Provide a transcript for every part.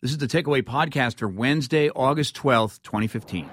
This is the Takeaway Podcast for Wednesday, August 12th, 2015.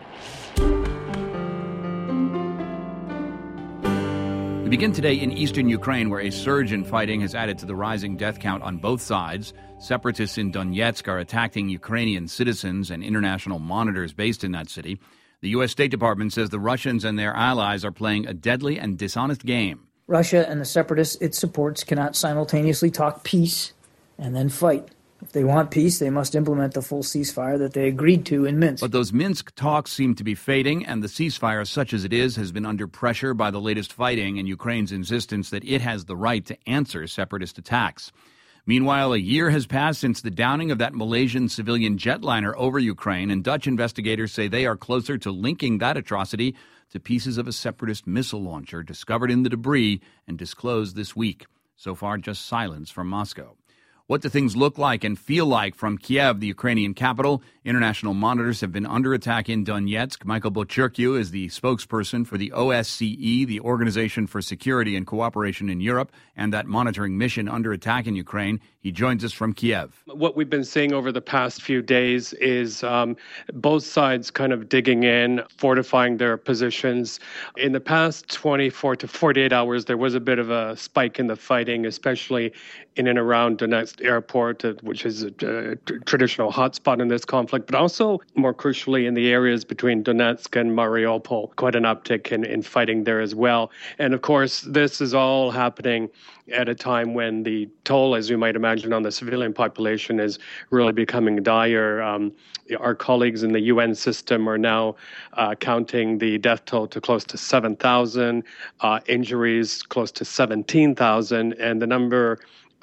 We begin today in eastern Ukraine, where a surge in fighting has added to the rising death count on both sides. Separatists in Donetsk are attacking Ukrainian citizens and international monitors based in that city. The U.S. State Department says the Russians and their allies are playing a deadly and dishonest game. Russia and the separatists it supports cannot simultaneously talk peace and then fight. If they want peace, they must implement the full ceasefire that they agreed to in Minsk. But those Minsk talks seem to be fading, and the ceasefire, such as it is, has been under pressure by the latest fighting and Ukraine's insistence that it has the right to answer separatist attacks. Meanwhile, a year has passed since the downing of that Malaysian civilian jetliner over Ukraine, and Dutch investigators say they are closer to linking that atrocity to pieces of a separatist missile launcher discovered in the debris and disclosed this week. So far, just silence from Moscow. What do things look like and feel like from Kiev, the Ukrainian capital? International monitors have been under attack in Donetsk. Michael Bochurkiw is the spokesperson for the OSCE, the Organization for Security and Cooperation in Europe, and that monitoring mission under attack in Ukraine. He joins us from Kiev. What we've been seeing over the past few days is both sides kind of digging in, fortifying their positions. In the past 24 to 48 hours, there was a bit of a spike in the fighting, especially in and around Donetsk airport, which is a traditional hotspot in this conflict, but also, more crucially, in the areas between Donetsk and Mariupol, quite an uptick in fighting there as well. And of course, this is all happening at a time when the toll, as you might imagine, on the civilian population is really becoming dire. Our colleagues in the UN system are now counting the death toll to close to 7,000, injuries close to 17,000, and the number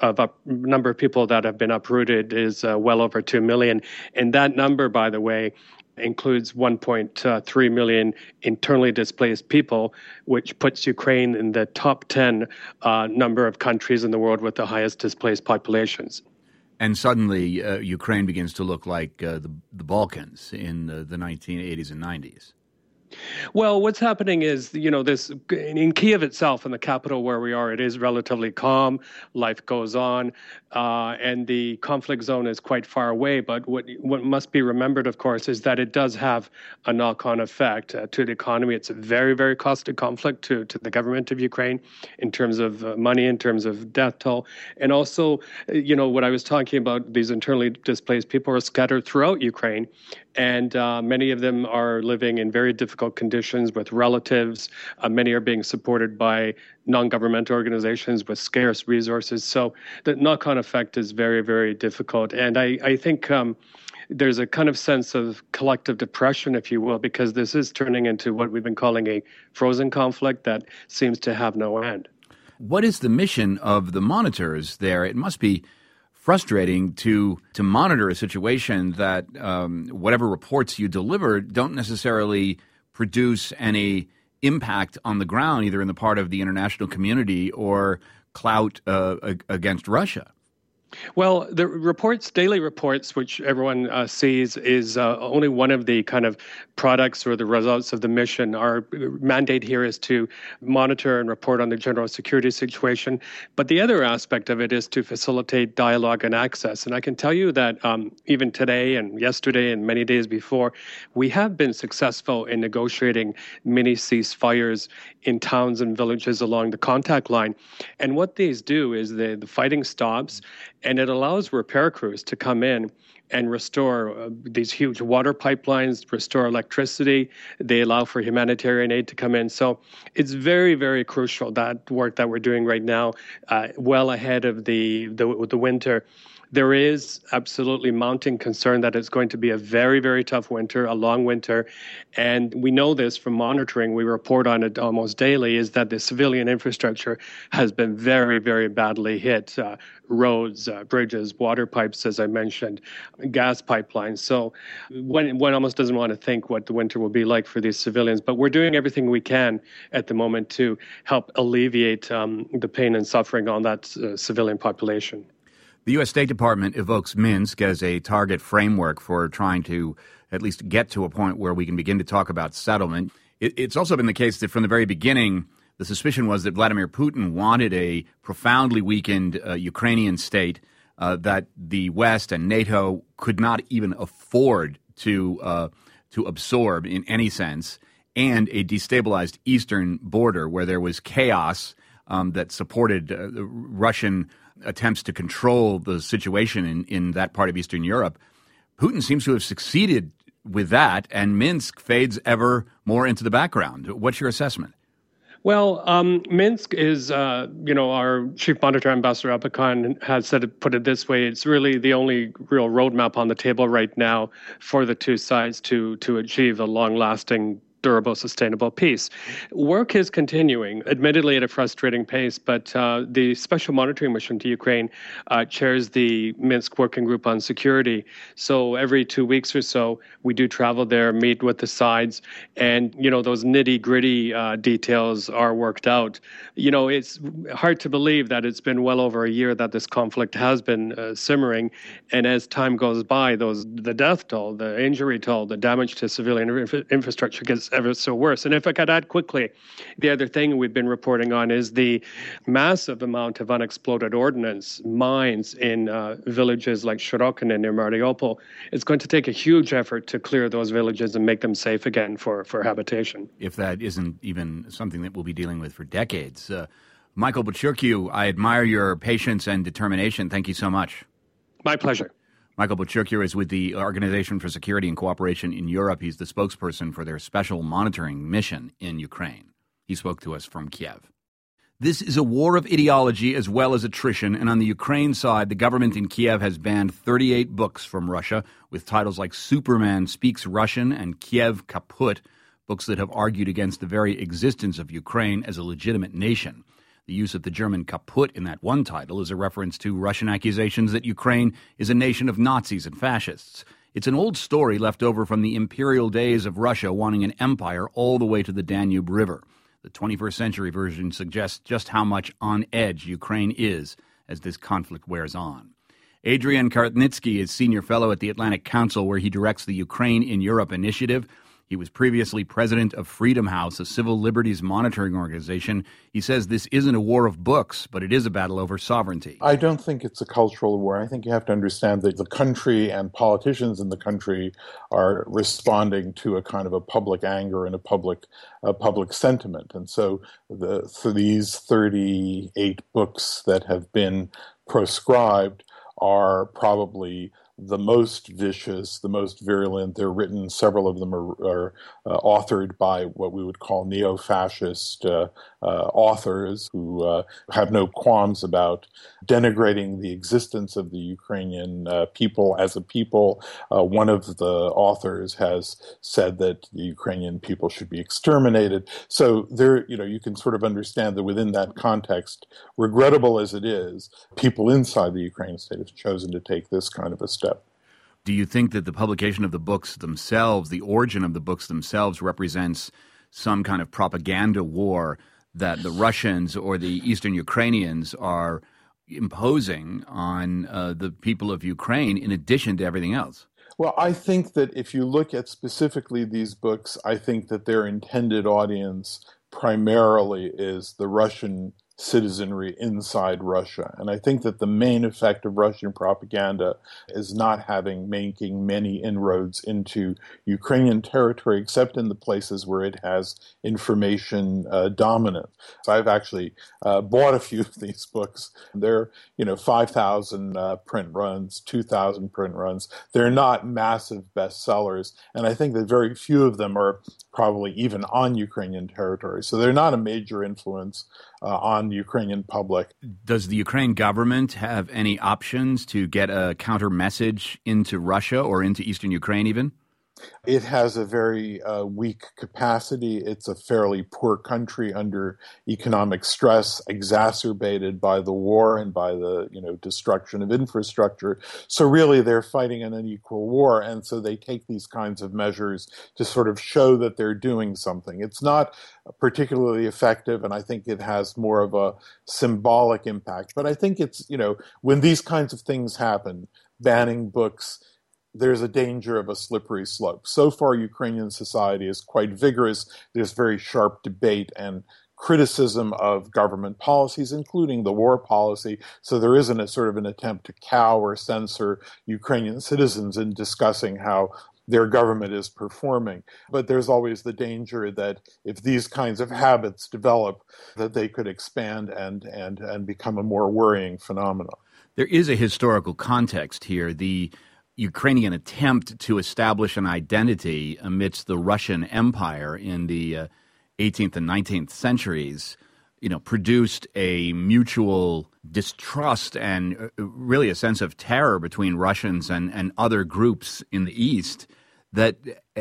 of people that have been uprooted is well over 2 million. And that number, by the way, includes 1.3 million internally displaced people, which puts Ukraine in the top 10 number of countries in the world with the highest displaced populations. And suddenly, Ukraine begins to look like the Balkans in the 1980s and 90s. Well, what's happening is, this in Kiev itself, in the capital where we are, it is relatively calm. Life goes on, and the conflict zone is quite far away. But what must be remembered, of course, is that it does have a knock-on effect to the economy. It's a very, very costly conflict to the government of Ukraine in terms of money, in terms of death toll. And also, what I was talking about, these internally displaced people are scattered throughout Ukraine. And many of them are living in very difficult conditions with relatives. Many are being supported by non-governmental organizations with scarce resources. So the knock-on effect is very, very difficult. And I think there's a kind of sense of collective depression, if you will, because this is turning into what we've been calling a frozen conflict that seems to have no end. What is the mission of the monitors there? It must be frustrating to monitor a situation that whatever reports you deliver don't necessarily produce any impact on the ground, either in the part of the international community or clout against Russia. Well, the daily reports, which everyone sees, is only one of the kind of products or the results of the mission. Our mandate here is to monitor and report on the general security situation. But the other aspect of it is to facilitate dialogue and access. And I can tell you that even today and yesterday and many days before, we have been successful in negotiating mini ceasefires in towns and villages along the contact line. And what these do is the fighting stops, and it allows repair crews to come in and restore these huge water pipelines, restore electricity. They allow for humanitarian aid to come in. So it's very, very crucial, that work that we're doing right now, well ahead of the winter. There is absolutely mounting concern that it's going to be a very, very tough winter, a long winter. And we know this from monitoring. We report on it almost daily, is that the civilian infrastructure has been very, very badly hit. Roads, bridges, water pipes, as I mentioned, gas pipelines. So one almost doesn't want to think what the winter will be like for these civilians. But we're doing everything we can at the moment to help alleviate the pain and suffering on that civilian population. The U.S. State Department evokes Minsk as a target framework for trying to at least get to a point where we can begin to talk about settlement. It's also been the case that from the very beginning, the suspicion was that Vladimir Putin wanted a profoundly weakened Ukrainian state that the West and NATO could not even afford to absorb in any sense, and a destabilized eastern border where there was chaos that supported the Russian attempts to control the situation in that part of Eastern Europe. Putin seems to have succeeded with that, and Minsk fades ever more into the background. What's your assessment? Well, Minsk is, our chief monitor, Ambassador Abakan, has put it this way: it's really the only real roadmap on the table right now for the two sides to achieve a long-lasting, durable, sustainable peace. Work is continuing, admittedly at a frustrating pace, but the Special Monitoring Mission to Ukraine chairs the Minsk Working Group on Security. So every 2 weeks or so, we do travel there, meet with the sides, and, those nitty-gritty details are worked out. It's hard to believe that it's been well over a year that this conflict has been simmering, and as time goes by, the death toll, the injury toll, the damage to civilian infrastructure gets ever so worse. And if I could add quickly, the other thing we've been reporting on is the massive amount of unexploded ordnance mines in villages like Shirokine near Mariupol. It's going to take a huge effort to clear those villages and make them safe again for habitation. If that isn't even something that we'll be dealing with for decades. Michael Buchurchiu, I admire your patience and determination. Thank you so much. My pleasure. Michael Buchurchiu is with the Organization for Security and Cooperation in Europe. He's the spokesperson for their special monitoring mission in Ukraine. He spoke to us from Kiev. This is a war of ideology as well as attrition, and on the Ukraine side, the government in Kiev has banned 38 books from Russia with titles like Superman Speaks Russian and Kiev Kaput, books that have argued against the very existence of Ukraine as a legitimate nation. The use of the German Kaput in that one title is a reference to Russian accusations that Ukraine is a nation of Nazis and fascists. It's an old story left over from the imperial days of Russia wanting an empire all the way to the Danube River. The 21st century version suggests just how much on edge Ukraine is as this conflict wears on. Adrian Kartnitsky is senior fellow at the Atlantic Council, where he directs the Ukraine in Europe initiative. He was previously president of Freedom House, a civil liberties monitoring organization. He says this isn't a war of books, but it is a battle over sovereignty. I don't think it's a cultural war. I think you have to understand that the country and politicians in the country are responding to a kind of a public anger and a public sentiment. And so these 38 books that have been proscribed are probably the most vicious, the most virulent. They're written, several of them are authored by what we would call neo-fascist authors who have no qualms about denigrating the existence of the Ukrainian people as a people. One of the authors has said that the Ukrainian people should be exterminated. So there, you can sort of understand that within that context, regrettable as it is, people inside the Ukrainian state have chosen to take this kind of a step. Do you think that the publication of the books themselves, the origin of the books themselves, represents some kind of propaganda war that the Russians or the Eastern Ukrainians are imposing on the people of Ukraine in addition to everything else? Well, I think that if you look at specifically these books, I think that their intended audience primarily is the Russian citizenry inside Russia. And I think that the main effect of Russian propaganda is not making many inroads into Ukrainian territory, except in the places where it has information dominance. So I've actually bought a few of these books. They're, 5,000 print runs, 2,000 print runs. They're not massive bestsellers. And I think that very few of them are probably even on Ukrainian territory. So they're not a major influence on the Ukrainian public. Does the Ukraine government have any options to get a counter message into Russia or into Eastern Ukraine even? It has a very weak capacity. It's a fairly poor country under economic stress, exacerbated by the war and by the destruction of infrastructure. So really, they're fighting an unequal war, and so they take these kinds of measures to sort of show that they're doing something. It's not particularly effective, and I think it has more of a symbolic impact. But I think it's when these kinds of things happen, banning books, there's a danger of a slippery slope. So far, Ukrainian society is quite vigorous. There's very sharp debate and criticism of government policies, including the war policy. So there isn't a sort of an attempt to cow or censor Ukrainian citizens in discussing how their government is performing. But there's always the danger that if these kinds of habits develop, that they could expand and become a more worrying phenomenon. There is a historical context here. The Ukrainian attempt to establish an identity amidst the Russian Empire in the 18th and 19th centuries, produced a mutual distrust and really a sense of terror between Russians and other groups in the East that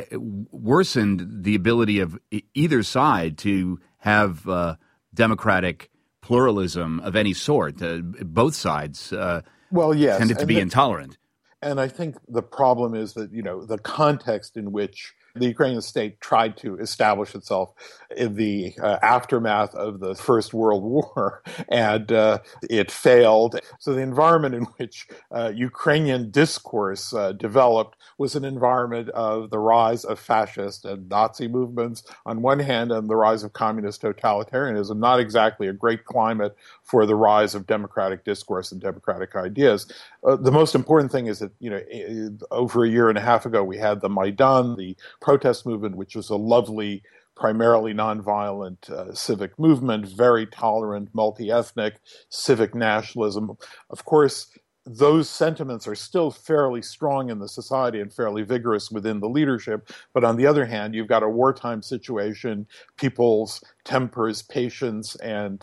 worsened the ability of either side to have democratic pluralism of any sort. Both sides tended to be intolerant. And I think the problem is that, the context in which the Ukrainian state tried to establish itself in the aftermath of the First World War, and it failed. So the environment in which Ukrainian discourse developed was an environment of the rise of fascist and Nazi movements on one hand and the rise of communist totalitarianism, not exactly a great climate for the rise of democratic discourse and democratic ideas. The most important thing is that, over a year and a half ago, we had the Maidan, the protest movement, which was a lovely, primarily nonviolent civic movement, very tolerant, multi-ethnic, civic nationalism. Of course, those sentiments are still fairly strong in the society and fairly vigorous within the leadership. But on the other hand, you've got a wartime situation. People's tempers, patience, and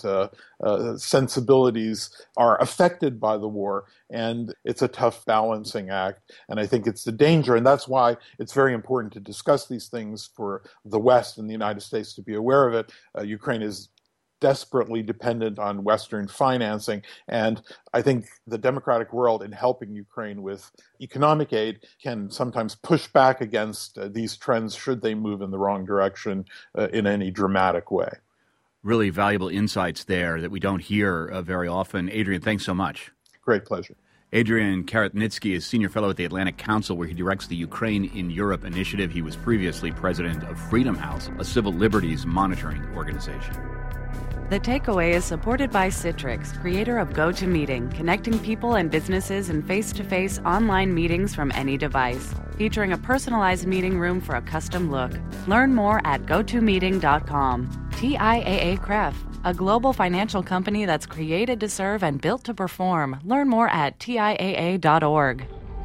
sensibilities are affected by the war. And it's a tough balancing act. And I think it's the danger. And that's why it's very important to discuss these things for the West and the United States to be aware of it. Ukraine is desperately dependent on Western financing. And I think the democratic world, in helping Ukraine with economic aid, can sometimes push back against these trends should they move in the wrong direction in any dramatic way. Really valuable insights there that we don't hear very often. Adrian, thanks so much. Great pleasure. Adrian Karatnitsky is Senior Fellow at the Atlantic Council, where he directs the Ukraine in Europe initiative. He was previously president of Freedom House, a civil liberties monitoring organization. The Takeaway is supported by Citrix, creator of GoToMeeting, connecting people and businesses in face-to-face online meetings from any device, featuring a personalized meeting room for a custom look. Learn more at gotomeeting.com. TIAA-CREF, a global financial company that's created to serve and built to perform. Learn more at TIAA.org.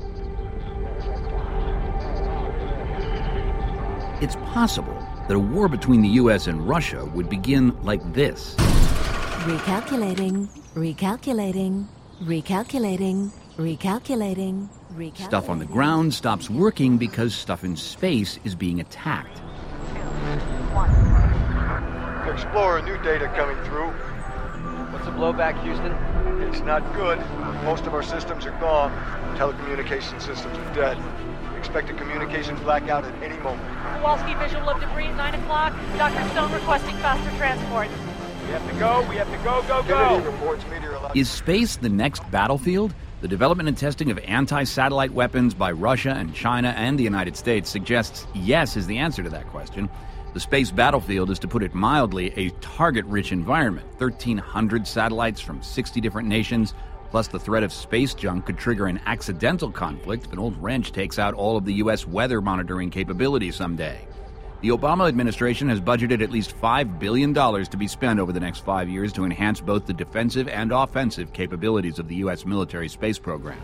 It's possible that a war between the U.S. and Russia would begin like this. Recalculating, recalculating, recalculating, recalculating, recalculating. Stuff on the ground stops working because stuff in space is being attacked. Explorer, new data coming through. What's the blowback, Houston? It's not good. Most of our systems are gone. Telecommunication systems are dead. Expect a communications blackout at any moment. Kowalski, visual of debris, 9 o'clock. Dr. Stone requesting faster transport. We have to go, Kennedy reports meteorological. Is space the next battlefield? The development and testing of anti-satellite weapons by Russia and China and the United States suggests yes is the answer to that question. The space battlefield is, to put it mildly, a target-rich environment. 1,300 satellites from 60 different nations, plus the threat of space junk could trigger an accidental conflict if an old wrench takes out all of the U.S. weather monitoring capability someday. The Obama administration has budgeted at least $5 billion to be spent over the next 5 years to enhance both the defensive and offensive capabilities of the U.S. military space program.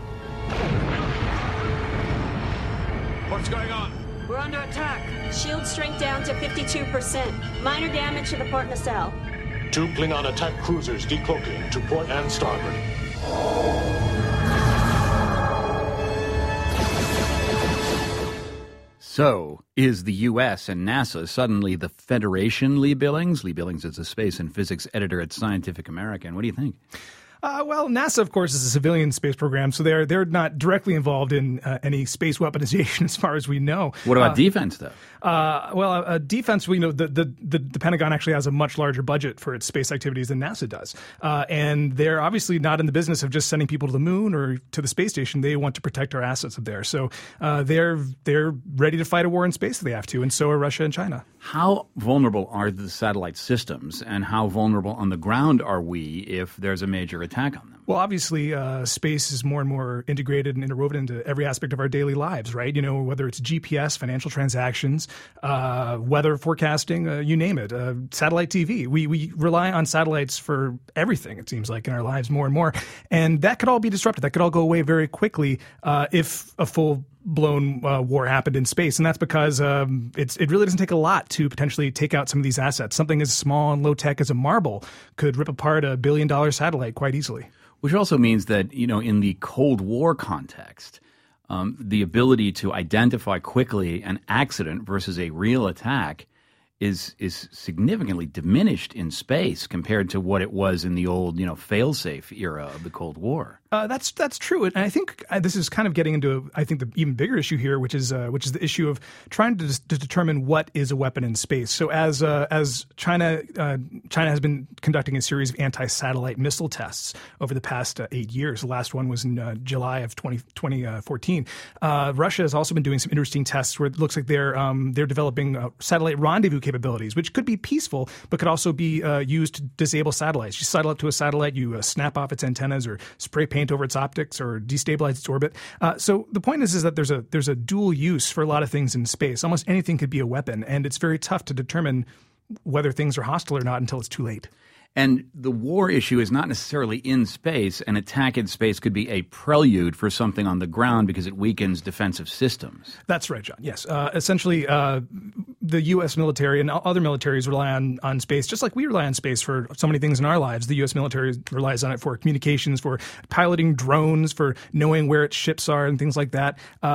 What's going on? We're under attack. Shield strength down to 52%. Minor damage to the port nacelle. 2 Klingon attack cruisers decloaking to port and starboard. So, is the U.S. and NASA suddenly the Federation, Lee Billings? Lee Billings is a space and physics editor at Scientific American. What do you think? Well, NASA, of course, is a civilian space program, so they're not directly involved in any space weaponization, as far as we know. What about defense, though? Defense, we know the Pentagon actually has a much larger budget for its space activities than NASA does, and they're obviously not in the business of just sending people to the moon or to the space station. They want to protect our assets up there, so they're ready to fight a war in space if they have to, and so are Russia and China. How vulnerable are the satellite systems, and how vulnerable on the ground are we if there's a major attack on them? Well, obviously, space is more and more integrated and interwoven into every aspect of our daily lives, right? You know, whether it's GPS, financial transactions, weather forecasting, you name it, satellite TV. We rely on satellites for everything, it seems like, in our lives more and more. And that could all be disrupted. That could all go away very quickly if a full-blown war happened in space. And that's because it really doesn't take a lot to potentially take out some of these assets. Something as small and low-tech as a marble could rip apart a billion-dollar satellite quite easily. Which also means that, you know, in the Cold War context, the ability to identify quickly an accident versus a real attack is significantly diminished in space compared to what it was in the old, you know, fail-safe era of the Cold War. That's true, and I think this is kind of getting into, I think, the even bigger issue here, which is the issue of trying to determine what is a weapon in space. So as China has been conducting a series of anti-satellite missile tests over the past 8 years. The last one was in July of 2014. Russia has also been doing some interesting tests where it looks like they're developing satellite rendezvous capabilities, which could be peaceful, but could also be used to disable satellites. You sidle up to a satellite, you snap off its antennas or spray paint over its optics or destabilize its orbit. So the point is that there's a dual use for a lot of things in space. Almost anything could be a weapon, and it's very tough to determine whether things are hostile or not until it's too late. And the war issue is not necessarily in space. An attack in space could be a prelude for something on the ground because it weakens defensive systems. That's right, John. Yes. Essentially, the U.S. military and other militaries rely on space, just like we rely on space for so many things in our lives. The U.S. military relies on it for communications, for piloting drones, for knowing where its ships are and things like that.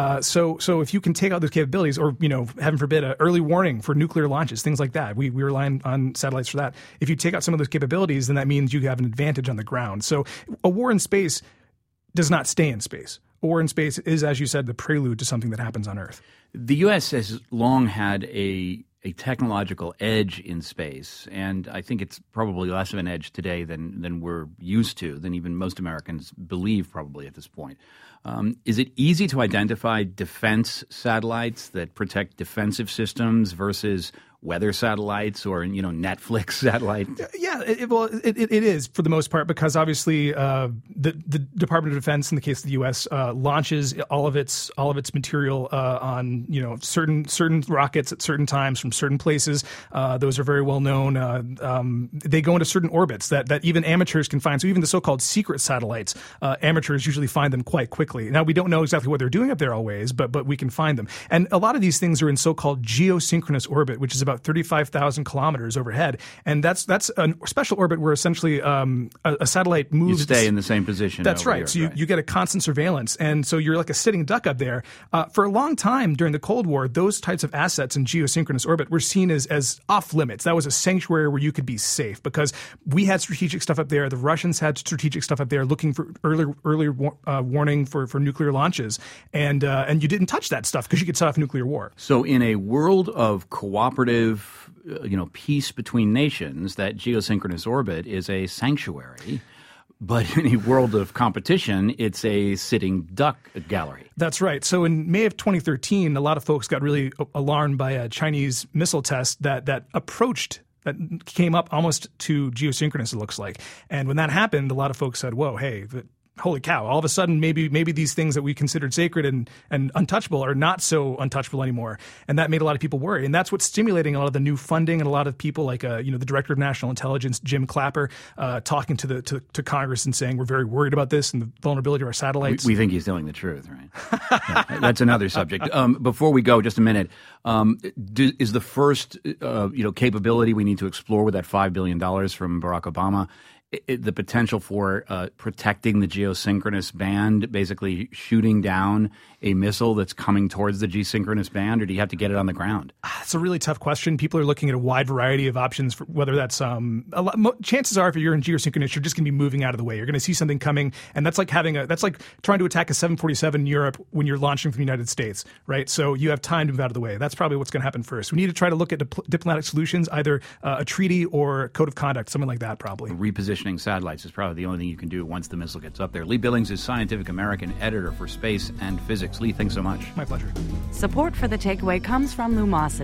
So if you can take out those capabilities or, you know, heaven forbid, early warning for nuclear launches, things like that, we rely on satellites for that. If you take out some of those capabilities, then that means you have an advantage on the ground. So a war in space does not stay in space. A war in space is, as you said, the prelude to something that happens on Earth. The U.S. has long had a technological edge in space, and I think it's probably less of an edge today than we're used to, than even most Americans believe probably at this point. Is it easy to identify defense satellites that protect defensive systems versus weather satellites or, you know, Netflix satellite? Yeah, it is for the most part, because obviously the Department of Defense, in the case of the U.S., launches all of its material on, you know, certain rockets at certain times from certain places. Those are very well known. They go into certain orbits that even amateurs can find. So even the so-called secret satellites, amateurs usually find them quite quickly. Now, we don't know exactly what they're doing up there always, but we can find them. And a lot of these things are in so-called geosynchronous orbit, which is about 35,000 kilometers overhead, and that's a special orbit where essentially a satellite moves. You stay in the same position. That's right. So you get a constant surveillance, and so you're like a sitting duck up there. For a long time during the Cold War, those types of assets in geosynchronous orbit were seen as off limits. That was a sanctuary where you could be safe because we had strategic stuff up there. The Russians had strategic stuff up there, looking for early warning for nuclear launches, and you didn't touch that stuff because you could set off nuclear war. So in a world of cooperative, peace between nations, that geosynchronous orbit is a sanctuary. But in a world of competition, it's a sitting duck gallery. That's right. So in May of 2013, a lot of folks got really alarmed by a Chinese missile test that came up almost to geosynchronous, it looks like. And when that happened, a lot of folks said, whoa, hey, holy cow, all of a sudden maybe these things that we considered sacred and untouchable are not so untouchable anymore. And that made a lot of people worry. And that's what's stimulating a lot of the new funding and a lot of people like the Director of National Intelligence, Jim Clapper, talking to Congress and saying we're very worried about this and the vulnerability of our satellites. We think he's telling the truth, right? Yeah, that's another subject. Before we go, just a minute, is the first capability we need to explore with that $5 billion from Barack Obama the potential for protecting the geosynchronous band, basically shooting down a missile that's coming towards the geosynchronous band, or do you have to get it on the ground? It's a really tough question. People are looking at a wide variety of options for whether that's chances are if you're in geosynchronous, you're just going to be moving out of the way. You're going to see something coming, and that's like trying to attack a 747 in Europe when you're launching from the United States, right? So you have time to move out of the way. That's probably what's going to happen first. We need to try to look at diplomatic solutions, either a treaty or a code of conduct, something like that probably. Repositioning satellites is probably the only thing you can do once the missile gets up there. Lee Billings is Scientific American editor for Space and Physics. Lee, thanks so much. My pleasure. Support for The Takeaway comes from Lumosity.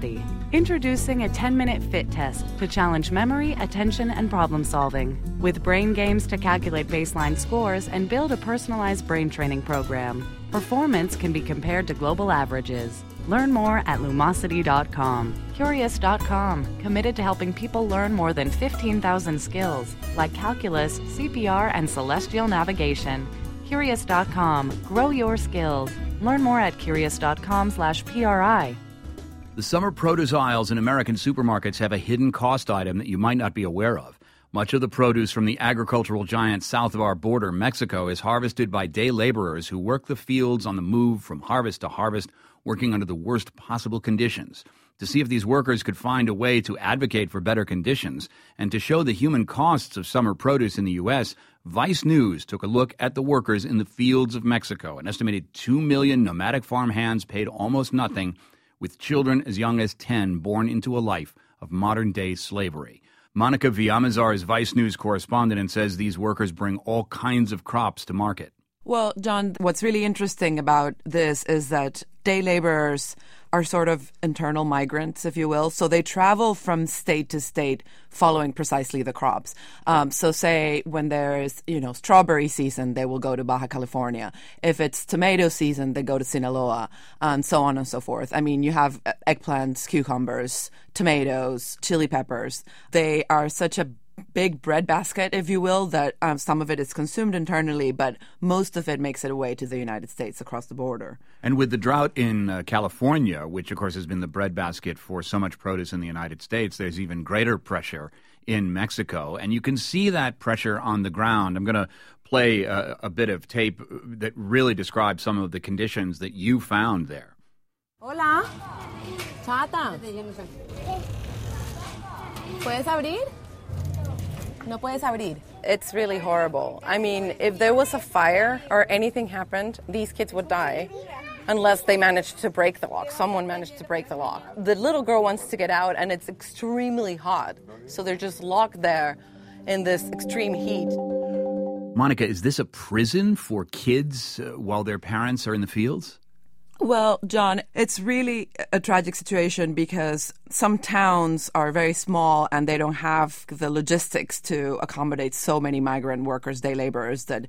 University. Introducing a 10-minute fit test to challenge memory, attention, and problem solving. With brain games to calculate baseline scores and build a personalized brain training program. Performance can be compared to global averages. Learn more at Lumosity.com. Curious.com, committed to helping people learn more than 15,000 skills, like calculus, CPR, and celestial navigation. Curious.com, grow your skills. Learn more at Curious.com/PRI. The summer produce aisles in American supermarkets have a hidden cost item that you might not be aware of. Much of the produce from the agricultural giant south of our border, Mexico, is harvested by day laborers who work the fields on the move from harvest to harvest, working under the worst possible conditions. To see if these workers could find a way to advocate for better conditions and to show the human costs of summer produce in the U.S., Vice News took a look at the workers in the fields of Mexico. An estimated 2 million nomadic farm hands paid almost nothing, with children as young as 10 born into a life of modern-day slavery. Monica Villamizar is Vice News correspondent and says these workers bring all kinds of crops to market. Well, John, what's really interesting about this is that day laborers are sort of internal migrants, if you will. So they travel from state to state following precisely the crops. So say when there's, strawberry season, they will go to Baja California. If it's tomato season, they go to Sinaloa, and so on and so forth. I mean, you have eggplants, cucumbers, tomatoes, chili peppers. They are such a big breadbasket, if you will, that some of it is consumed internally, but most of it makes its way to the United States across the border. And with the drought in California, which of course has been the breadbasket for so much produce in the United States, there's even greater pressure in Mexico. And you can see that pressure on the ground. I'm going to play a bit of tape that really describes some of the conditions that you found there. Hola. Chata. ¿Puedes abrir? No puedes abrir. It's really horrible. I mean, if there was a fire or anything happened, these kids would die unless they managed to break the lock. Someone managed to break the lock. The little girl wants to get out, and it's extremely hot. So they're just locked there in this extreme heat. Monica, is this a prison for kids while their parents are in the fields? Well, John, it's really a tragic situation because some towns are very small and they don't have the logistics to accommodate so many migrant workers, day laborers that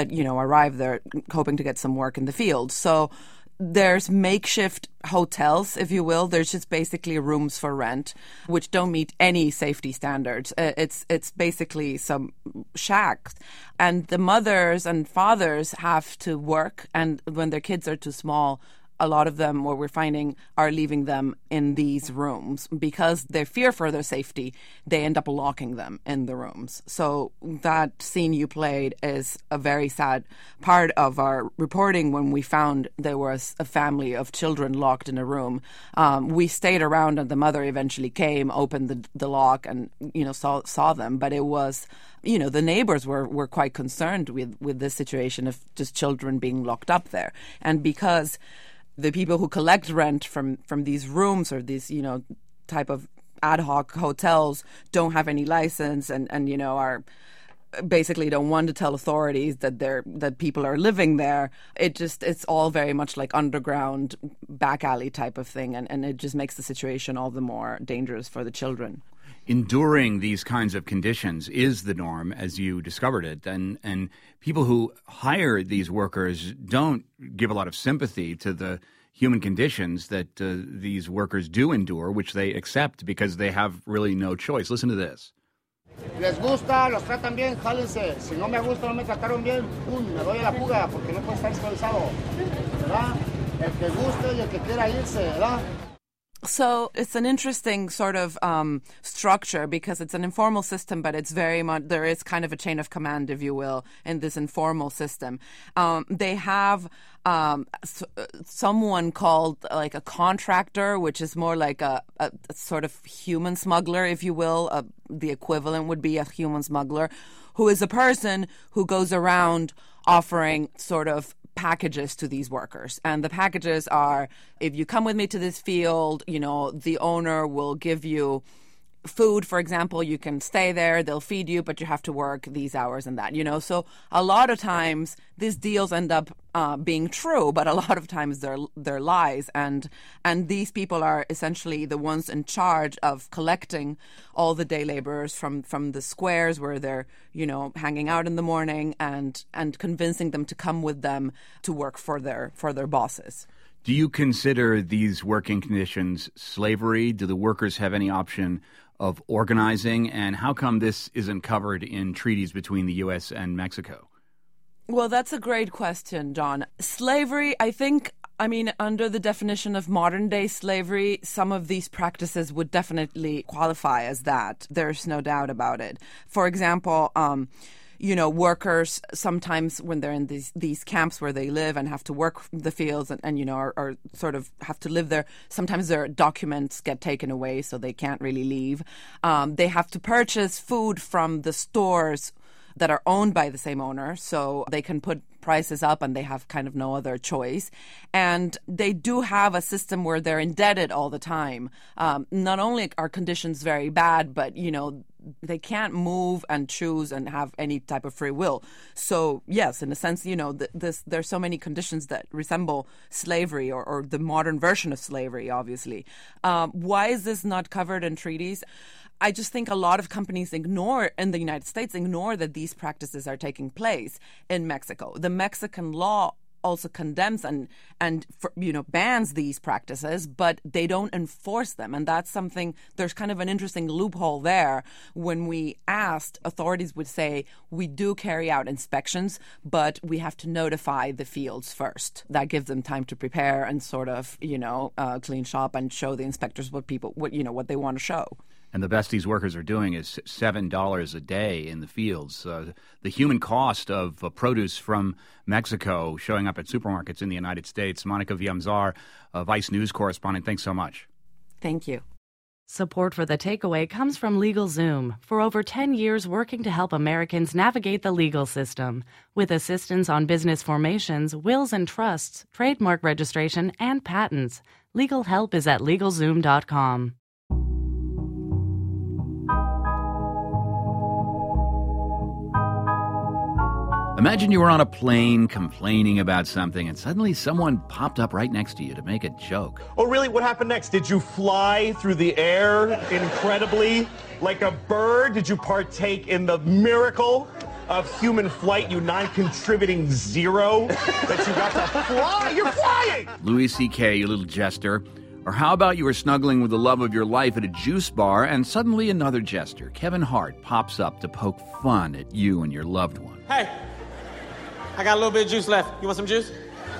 arrive there hoping to get some work in the field. So there's makeshift hotels, if you will. There's just basically rooms for rent, which don't meet any safety standards. It's basically some shacks. And the mothers and fathers have to work, and when their kids are too small, a lot of them, what we're finding, are leaving them in these rooms because they fear for their safety. They end up locking them in the rooms. So that scene you played is a very sad part of our reporting when we found there was a family of children locked in a room. We stayed around and the mother eventually came, opened the lock and, saw them. But it was, the neighbors were quite concerned with this situation of just children being locked up there. And because the people who collect rent from these rooms or these, type of ad hoc hotels don't have any license and are basically don't want to tell authorities that people are living there. It's all very much like underground back alley type of thing, and it just makes the situation all the more dangerous for the children. Enduring these kinds of conditions is the norm, as you discovered it, and people who hire these workers don't give a lot of sympathy to the human conditions that these workers do endure, which they accept because they have really no choice. Listen to this. Les gusta, los tratan bien, jálense. Si no me gusta, no me trataron bien, pum, me doy a la fuga, porque no puede estar esclavizado, ¿verdad? El que guste y el que quiera irse, ¿verdad? So it's an interesting sort of structure because it's an informal system, but it's very much, there is kind of a chain of command, if you will, in this informal system. They have someone called like a contractor, which is more like a sort of human smuggler, if you will. The equivalent would be a human smuggler, who is a person who goes around offering sort of packages to these workers. And the packages are, if you come with me to this field, the owner will give you food, for example, you can stay there, they'll feed you, but you have to work these hours and that, So a lot of times these deals end up being true, but a lot of times they're lies. And these people are essentially the ones in charge of collecting all the day laborers from the squares where they're, hanging out in the morning and convincing them to come with them to work for their bosses. Do you consider these working conditions slavery? Do the workers have any option of organizing? And how come this isn't covered in treaties between the U.S. and Mexico? Well, that's a great question, John. Slavery, under the definition of modern-day slavery, some of these practices would definitely qualify as that. There's no doubt about it. For example, workers sometimes when they're in these camps where they live and have to work the fields and are sort of have to live there, sometimes their documents get taken away so they can't really leave. They have to purchase food from the stores that are owned by the same owner, so they can put prices up and they have kind of no other choice. And they do have a system where they're indebted all the time. Not only are conditions very bad, but, they can't move and choose and have any type of free will. So, yes, in a sense, there's so many conditions that resemble slavery or the modern version of slavery, obviously. Why is this not covered in treaties? I just think a lot of companies in the United States ignore that these practices are taking place in Mexico. The Mexican law also condemns and bans these practices, but they don't enforce them. And that's something, there's kind of an interesting loophole there. When we asked, authorities would say, we do carry out inspections, but we have to notify the fields first. That gives them time to prepare and sort of, clean shop and show the inspectors what they want to show. And the best these workers are doing is $7 a day in the fields. The human cost of produce from Mexico showing up at supermarkets in the United States. Monica Villamizar, Vice News correspondent, thanks so much. Thank you. Support for The Takeaway comes from LegalZoom, for over 10 years working to help Americans navigate the legal system, with assistance on business formations, wills and trusts, trademark registration, and patents. Legal help is at LegalZoom.com. Imagine you were on a plane complaining about something and suddenly someone popped up right next to you to make a joke. Oh, really? What happened next? Did you fly through the air incredibly like a bird? Did you partake in the miracle of human flight, you non-contributing zero that you got to fly? You're flying! Louis C.K., you little jester. Or how about you were snuggling with the love of your life at a juice bar and suddenly another jester, Kevin Hart, pops up to poke fun at you and your loved one. Hey! I got a little bit of juice left. You want some juice?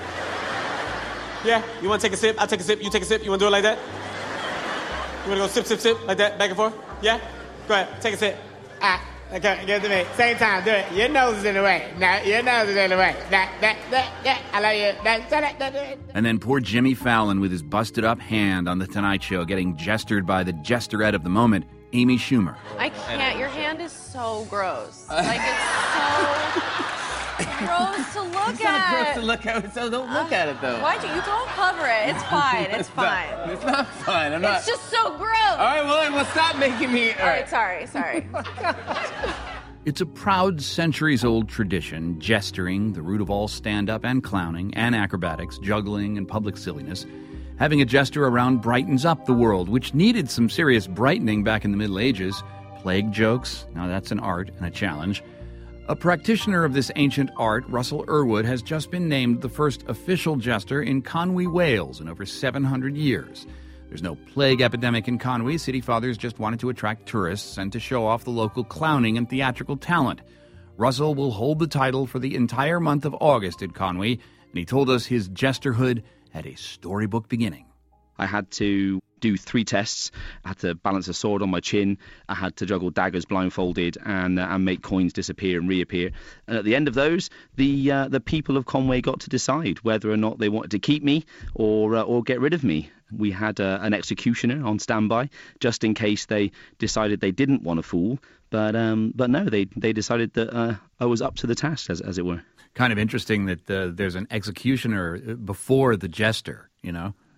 Yeah? You want to take a sip? I'll take a sip. You take a sip. You want to do it like that? You want to go sip, sip, sip, like that, back and forth? Yeah? Go ahead. Take a sip. Okay, give it to me. Same time. Do it. Your nose is in the way. No, your nose is in the way. Yeah. I love you. And then poor Jimmy Fallon with his busted-up hand on The Tonight Show getting gestured by the gesterette of the moment, Amy Schumer. I can't. Your hand is so gross. Like, it's so... gross to look it's at. It's not gross to look at, so don't look at it, though. Why'd you don't cover it. It's fine. It's fine. It's not fine. I'm not. It's just so gross. All right, well, stop making me. All right, sorry. It's a proud centuries-old tradition, gesturing, the root of all stand-up and clowning and acrobatics, juggling and public silliness. Having a jester around brightens up the world, which needed some serious brightening back in the Middle Ages. Plague jokes, now that's an art and a challenge. A practitioner of this ancient art, Russell Irwood, has just been named the first official jester in Conwy, Wales, in over 700 years. There's no plague epidemic in Conwy. City fathers just wanted to attract tourists and to show off the local clowning and theatrical talent. Russell will hold the title for the entire month of August at Conwy, and he told us his jesterhood had a storybook beginning. I had to do 3 tests. I had to balance a sword on my chin. I had to juggle daggers blindfolded and make coins disappear and reappear. And at the end of those, the people of Conwy got to decide whether or not they wanted to keep me or get rid of me. We had an executioner on standby just in case they decided they didn't want to fool. But no, they decided that I was up to the task, as it were. Kind of interesting that there's an executioner before the jester, you know?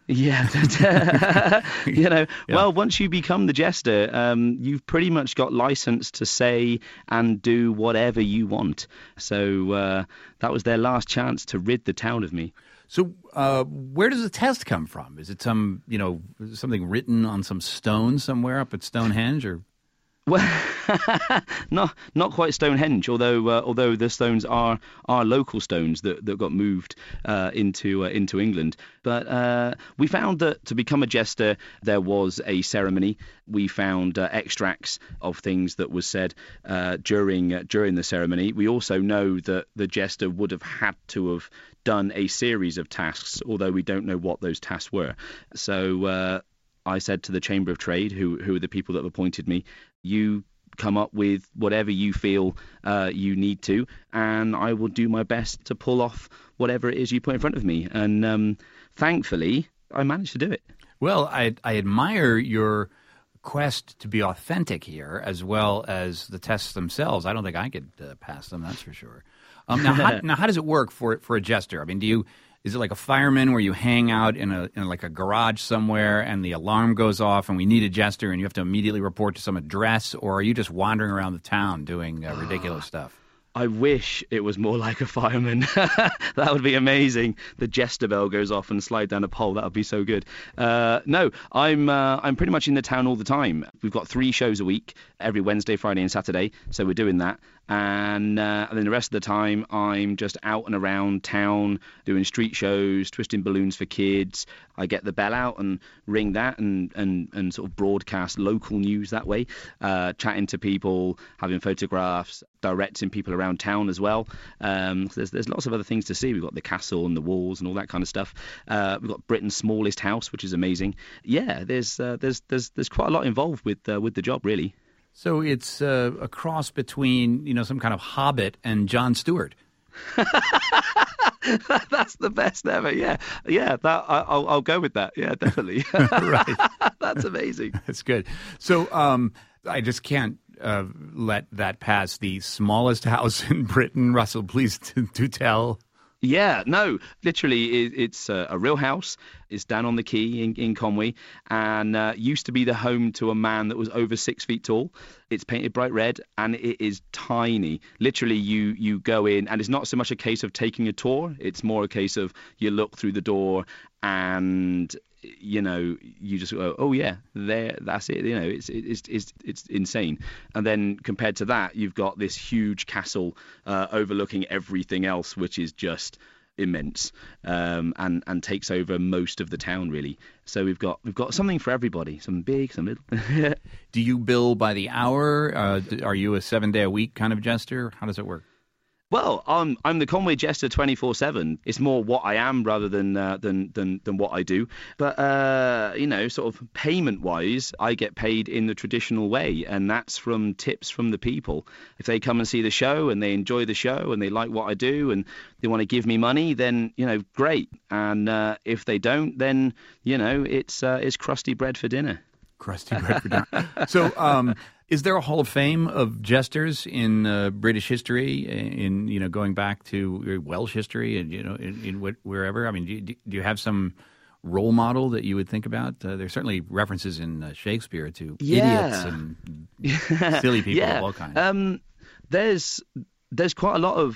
Yeah, Well, once you become the jester, you've pretty much got license to say and do whatever you want. So that was their last chance to rid the town of me. So where does the test come from? Is it some, something written on some stone somewhere up at Stonehenge, or? Well, not quite Stonehenge, although the stones are local stones that got moved into England. But we found that to become a jester, there was a ceremony. We found extracts of things that was said during the ceremony. We also know that the jester would have had to have done a series of tasks, although we don't know what those tasks were. So I said to the Chamber of Trade, who are the people that have appointed me, you come up with whatever you feel you need to, and I will do my best to pull off whatever it is you put in front of me. And thankfully, I managed to do it. Well, I admire your quest to be authentic here, as well as the tests themselves. I don't think I could pass them, that's for sure. Now, how does it work for a jester? I mean, is it like a fireman where you hang out in a garage somewhere and the alarm goes off and we need a jester and you have to immediately report to some address, or are you just wandering around the town doing ridiculous stuff? I wish it was more like a fireman. That would be amazing. The jester bell goes off and slide down a pole. That would be so good. No, I'm pretty much in the town all the time. We've got 3 shows a week, every Wednesday, Friday and Saturday. So we're doing that. And then the rest of the time, I'm just out and around town doing street shows, twisting balloons for kids. I get the bell out and ring that and sort of broadcast local news that way, chatting to people, having photographs, directing people around town as well. There's lots of other things to see. We've got the castle and the walls and all that kind of stuff. We've got Britain's smallest house, which is amazing. Yeah, there's quite a lot involved with the job, really. So it's a cross between, some kind of Hobbit and Jon Stewart. That's the best ever. Yeah. That I'll go with that. Yeah, definitely. Right. That's amazing. That's good. So I just can't let that pass. The smallest house in Britain. Russell, please do tell. Yeah, no, literally, it's a real house. It's down on the quay in Conway, and used to be the home to a man that was over 6 feet tall. It's painted bright red, and it is tiny. Literally, you go in, and it's not so much a case of taking a tour. It's more a case of you look through the door, and you just go, oh yeah, there, that's it. It's insane. And then compared to that, you've got this huge castle overlooking everything else, which is just immense, and takes over most of the town, really. So we've got something for everybody, some big, some little. Do you bill by the hour? Are you a 7-day-a-week kind of jester? How does it work? Well, I'm the Conway Jester 24/7. It's more what I am rather than what I do. But sort of payment-wise, I get paid in the traditional way, and that's from tips from the people. If they come and see the show and they enjoy the show and they like what I do and they want to give me money, then great. And if they don't, then it's crusty bread for dinner. Crusty bread for dinner. So. Is there a Hall of Fame of jesters in British history, in going back to Welsh history, and in wherever? I mean, do you have some role model that you would think about? There's certainly references in Shakespeare to idiots and silly people of all kinds. There's quite a lot of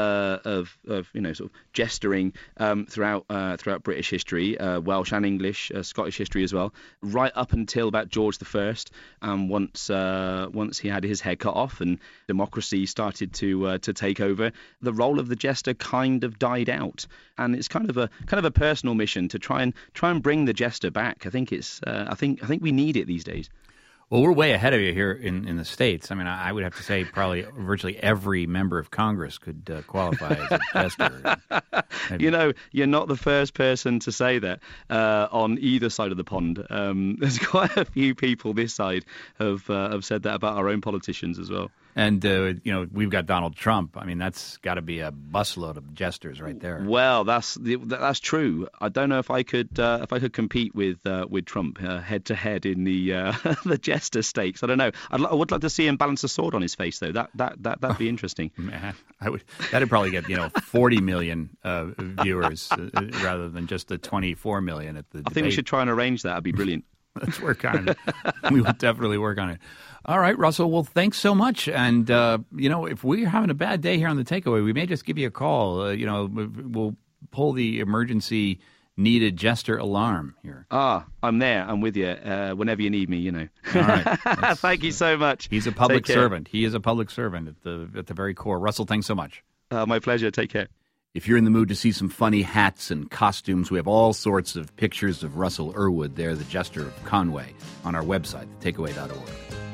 sort of jestering throughout British history, Welsh and English, Scottish history as well, right up until about George I. Once he had his head cut off and democracy started to take over, the role of the jester kind of died out, and it's kind of a personal mission to try and bring the jester back. I think I think we need it these days. Well, we're way ahead of you here in the States. I mean, I would have to say probably virtually every member of Congress could qualify as a jester. You're not the first person to say that on either side of the pond. There's quite a few people this side have said that about our own politicians as well. And, we've got Donald Trump. I mean, that's got to be a busload of jesters right there. Well, that's true. I don't know if I could compete with Trump head to head in the the jester stakes. I don't know. I would like to see him balance a sword on his face, though. That'd be interesting. Man, that'd probably get 40 million viewers rather than just the 24 million at the debate. I think we should try and arrange that. That'd be brilliant. Let's work on it. We will definitely work on it. All right, Russell. Well, thanks so much. And, if we're having a bad day here on the takeaway, we may just give you a call. We'll pull the emergency needed jester alarm here. I'm there. I'm with you. Whenever you need me, All right. Thank you so much. He's a public servant. He is a public servant at the very core. Russell, thanks so much. My pleasure. Take care. If you're in the mood to see some funny hats and costumes, we have all sorts of pictures of Russell Irwood there, the Jester of Conway, on our website, thetakeaway.org.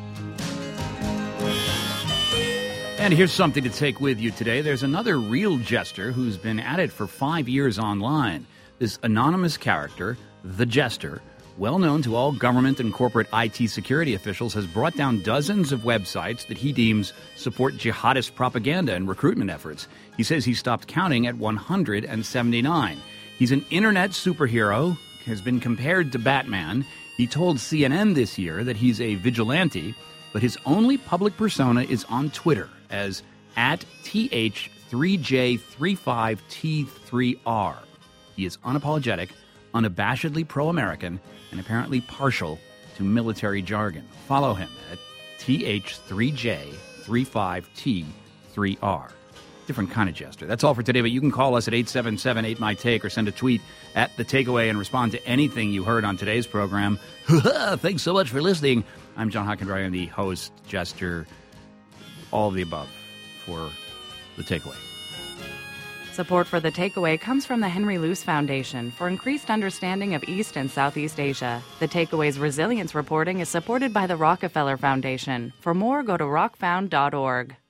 And here's something to take with you today. There's another real jester who's been at it for 5 years online. This anonymous character, the Jester, well known to all government and corporate IT security officials, has brought down dozens of websites that he deems support jihadist propaganda and recruitment efforts. He says he stopped counting at 179. He's an internet superhero, has been compared to Batman. He told CNN this year that he's a vigilante, but his only public persona is on Twitter as @TH3J35T3R. He is unapologetic, unabashedly pro-American, and apparently partial to military jargon. Follow him at TH3J35T3R. Different kind of jester. That's all for today, but you can call us at 877-8MY-TAKE or send a tweet at The Takeaway and respond to anything you heard on today's program. Thanks so much for listening. I'm John Hockendrary. I'm the host, jester, all of the above for The Takeaway. Support for The Takeaway comes from the Henry Luce Foundation for increased understanding of East and Southeast Asia. The Takeaway's resilience reporting is supported by the Rockefeller Foundation. For more, go to rockfound.org.